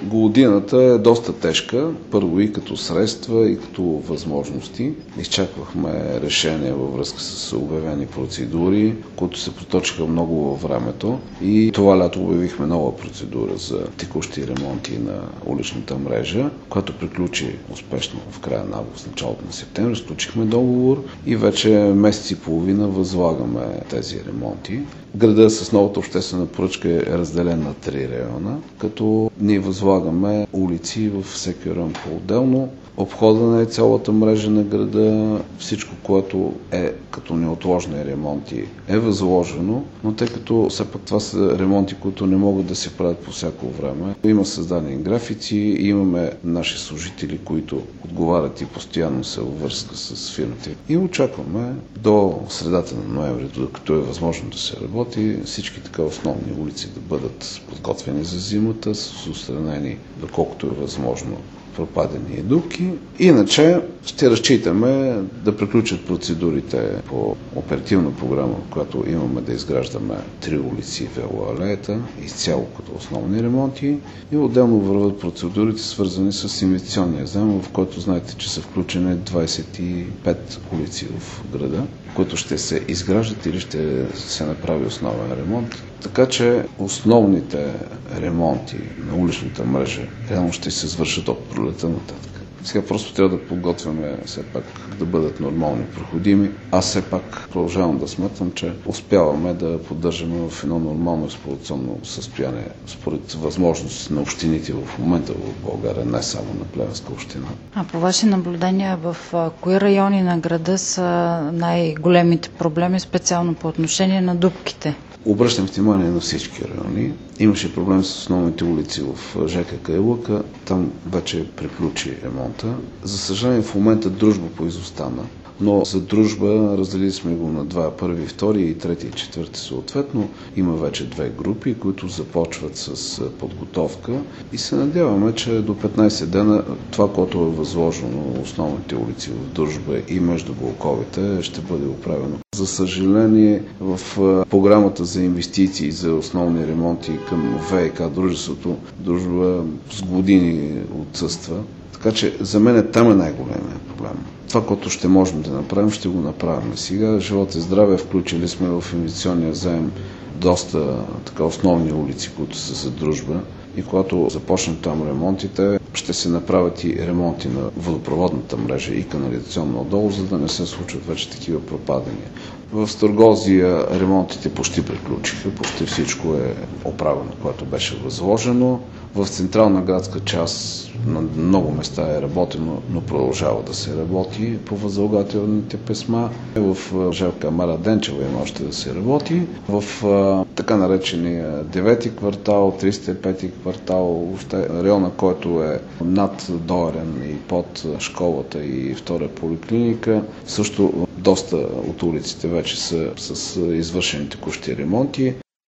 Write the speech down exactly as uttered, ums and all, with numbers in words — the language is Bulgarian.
Годината е доста тежка, първо и като средства, и като възможности. Изчаквахме решение във връзка с обявени процедури, които се проточиха много във времето, и това лято обявихме нова процедура за текущи ремонти на уличната мрежа, която приключи успешно в края на август, началото на септември. Сключихме договор и вече месец и половина възлагаме тези ремонти. Града с новата обществена поръчка е разделен на три района, като ние възлагаме улици във всеки район по-отделно. Обходена е цялата мрежа на града, всичко, което е като неотложни ремонти е възложено, но тъй като все пак това са ремонти, които не могат да се правят по всяко време. Има създадени графици, имаме наши служители, които отговарят и постоянно са във връзка с фирмите. И очакваме до средата на ноември, докато е възможно да се работи, всички така основни улици да бъдат подготвени за зимата, с отстранени, доколкото е възможно, пропадени и дупки. Иначе ще разчитаме да приключат процедурите по оперативна програма, в която имаме да изграждаме три улици велоалеята, изцяло като основни ремонти, и отделно върват процедурите, свързани с инвестиционния заем, в който знаете, че са включени двадесет и пет улици в града, които ще се изграждат или ще се направи основен ремонт. Така че основните ремонти на уличната мрежа реално ще се свършат от пролета нататък. Сега просто трябва да подготвяме все пак да бъдат нормални, проходими. Аз все пак продължавам да смятам, че успяваме да поддържаме в едно нормално експлоатационно състояние според възможности на общините в момента в България, не само на Плевенска община. А по ваши наблюдения, в кои райони на града са най-големите проблеми, специално по отношение на дупките? Обръщам внимание на всички райони. Имаше проблем с основните улици в ЖКК Лъка. Там вече приключи ремонта. За съжаление в момента Дружба поизостана. Но за Дружба разделили сме го на два, първи, втори и трети и четвърти съответно. Има вече две групи, които започват с подготовка и се надяваме, че до петнадесет дена това, което е възложено на основните улици в Дружба и между блоковете, ще бъде оправено. За съжаление, в програмата за инвестиции за основни ремонти към ВиК дружеството Дружба с години отсъства. Така че за мен там е най-големият проблем. Това, което ще можем да направим, ще го направим сега. Живот и здраве, включили сме в инвестиционния заем доста така основни улици, които са за Дружба. И когато започнат там ремонтите, ще се направят и ремонти на водопроводната мрежа и канализационно отдолу, за да не се случват вече такива пропадания. В Строгозия ремонтите почти приключиха, почти всичко е оправено, което беше възложено. В централна градска част на много места е работено, но продължава да се работи по възлагателните писма. В ЖК Мара Денчева има още да се работи. В така наречения девети квартал, триста и пети квартал, района, който е над Доерен и под школата и втора поликлиника, също доста от улиците вече са с извършени текущи ремонти.